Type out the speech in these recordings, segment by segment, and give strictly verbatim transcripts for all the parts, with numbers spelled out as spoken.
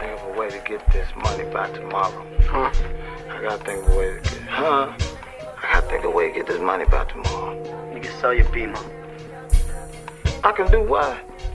think of a way to get this money by tomorrow. Huh? I gotta think of a way to get, huh? I gotta think of a way to get this money by tomorrow. You can sell your Beamer. I can do what?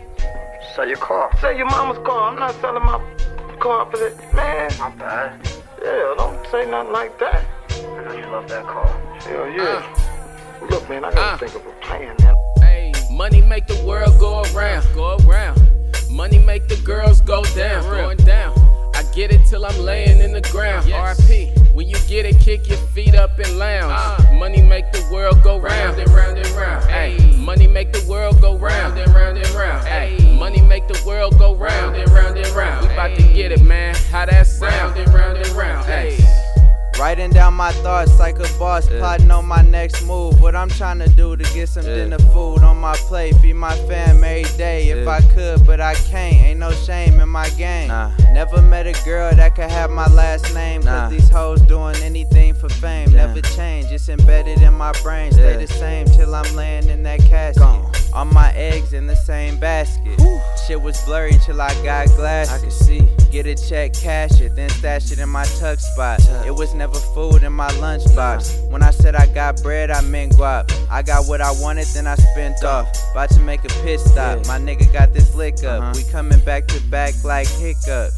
Sell your car. Sell your mama's car. I'm not selling my car for that. Man. Not bad. Yeah, don't say nothing like that. I know you love that car. Hell yeah. Uh, Look, man, I gotta uh, think of a plan, man. Hey, money make the world go around, go around. Money make the girls go down, going down. I get it till I'm laying in the ground. Yes. R I P When you get it, kick your feet up and lounge. Uh, money make the world go round and round and round. Hey, money make the world go round and round and round. Hey, money make the world go round and round and round. We about to get it, man. How that sound? Round and round and round. Hey. Writing down my thoughts like a boss, yeah. Plotting on my next move. What I'm trying to do to get some yeah. dinner food on my plate, feed my fam every day. If yeah. I could, but I can't. Ain't no shame in my game. Nah. Never met a girl that could have my last name. Cause nah. these hoes doing anything for fame. Yeah. Never change, it's embedded in my brain. Stay yeah. the same till I'm laying in that casket. Gone. All my eggs in the same basket. Whew. Shit was blurry till I got glasses. I could see. Get a check, cash it, then stash it in my tuck spot. Tuck. It was never food in my lunchbox. Nah. When I said I got bread, I meant guap. I got what I wanted, then I spent off. About to make a pit stop. Yeah. My nigga got this lick up. Uh-huh. We coming back to back like hiccups.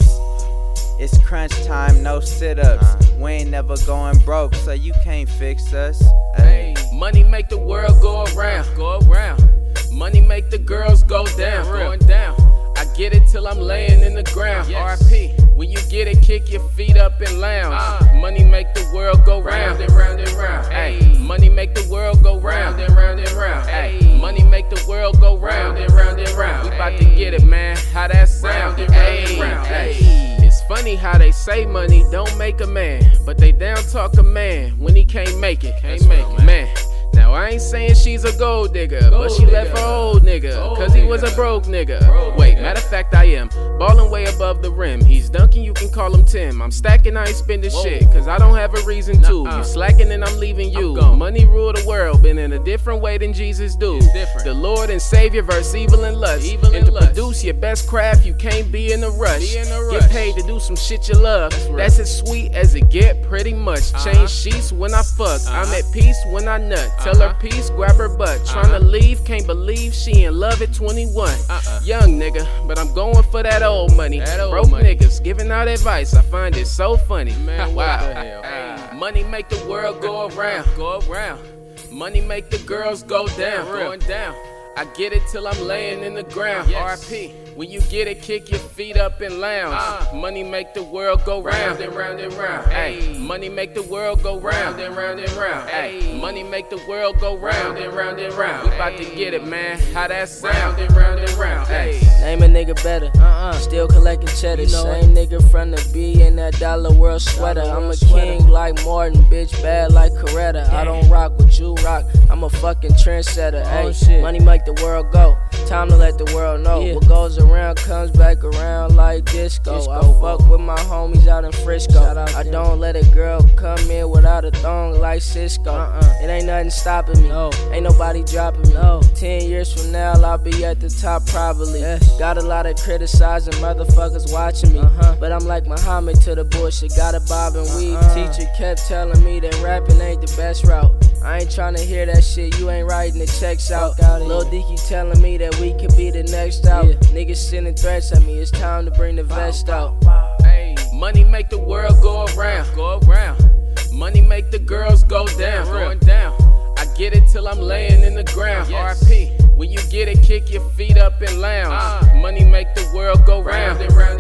It's crunch time, no sit-ups. Uh. We ain't never going broke, so you can't fix us. Hey, money make the world go around, go around. Money make the girls go down, going down. I get it till I'm laying in the ground. Yes. R I P When you get it, kick your feet up and lounge. Uh, money make the world go round and round and round. Hey, money make the world go round and round and round. Hey, money make the world go round and round and round. We about to get it, man. How that sound? Hey, hey. It's funny how they say money don't make a man, but they down talk a man when he can't make it. Can't make it, man. Now I ain't saying she's a gold digger, gold but she digger. left her old nigga, old cause he nigga. was a broke nigga. Broke Wait, nigga. matter of fact I am, ballin' way above the rim. He's dunking, you can call him Tim. I'm stacking, I ain't spending Whoa. shit, cause I don't have a reason to. Nuh-uh. You slacking and I'm leaving you. I'm Money rule the world, but in a different way than Jesus do. The Lord and Savior verse evil and lust. Evil and, and to lust. produce your best craft, you can't be in a rush. In a rush. Get paid to do some shit you love. That's, right. That's as sweet as it get, pretty much. Uh-huh. Change sheets when I fuck, uh-huh. I'm at peace when I nut. Tell her peace, grab her butt. Uh-huh. Tryna leave, can't believe she in love at twenty-one. Uh-uh. Young nigga, but I'm going for that old money. That old Broke money. Niggas giving out advice, I find it so funny. Man, wow. What the hell? Uh, money make the world go around, go around. Money make the girls go down, going down. I get it till I'm laying in the ground. Yes. R I P When you get it, kick your feet up and lounge. Uh, money make the world go round and round and round. Hey, money make the world go round and round and round. Hey, money make the world go round and round and round. We about to get it, man. How that sound? Round and round and round. Hey, name a nigga better. Uh-uh. Still collecting cheddar. You know Same it. nigga from the B in that dollar world sweater. Dollar I'm a sweater. king like Martin, bitch bad like Coretta. I don't rock what you rock. I'm a fucking trendsetter. Hey, oh, money make the world go. Time to let the world know yeah. what goes around comes back around like disco. disco I fuck bro. with my homies out in Frisco. I them. don't let a girl come in without a thong like Cisco. Uh-uh. It ain't nothing stopping me. No. Ain't nobody dropping me. No. Ten years from now, I'll be at the top probably. Yes. Got a lot of criticizing motherfuckers watching me. Uh-huh. But I'm like Muhammad to the bullshit. Got a bob and weave. Uh-uh. Teacher kept telling me that rapping ain't the best route. I ain't tryna hear that shit, you ain't writing the checks out. Lil Dicky telling me that we could be the next out. Yeah. Niggas sending threats at me, it's time to bring the vest out. Hey, money make the world go around, go around. Money make the girls go down, going down. I get it till I'm laying in the ground. Yes. R I P When you get it, kick your feet up and lounge. Uh, money make the world go round and round.